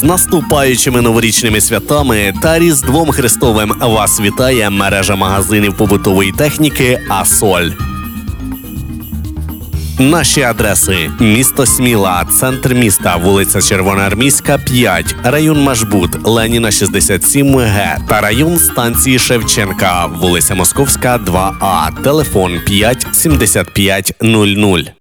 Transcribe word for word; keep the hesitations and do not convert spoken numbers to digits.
наступаючими новорічними святами та Різдвом Христовим вас вітає мережа магазинів побутової техніки «Асоль». Наші адреси: місто Сміла, центр міста, вулиця Червоноармійська, п'ять, район Машбут, Леніна, шістдесят сім Г та район станції Шевченка, вулиця Московська, два А, телефон п'ять сімдесят п'ять нуль нуль.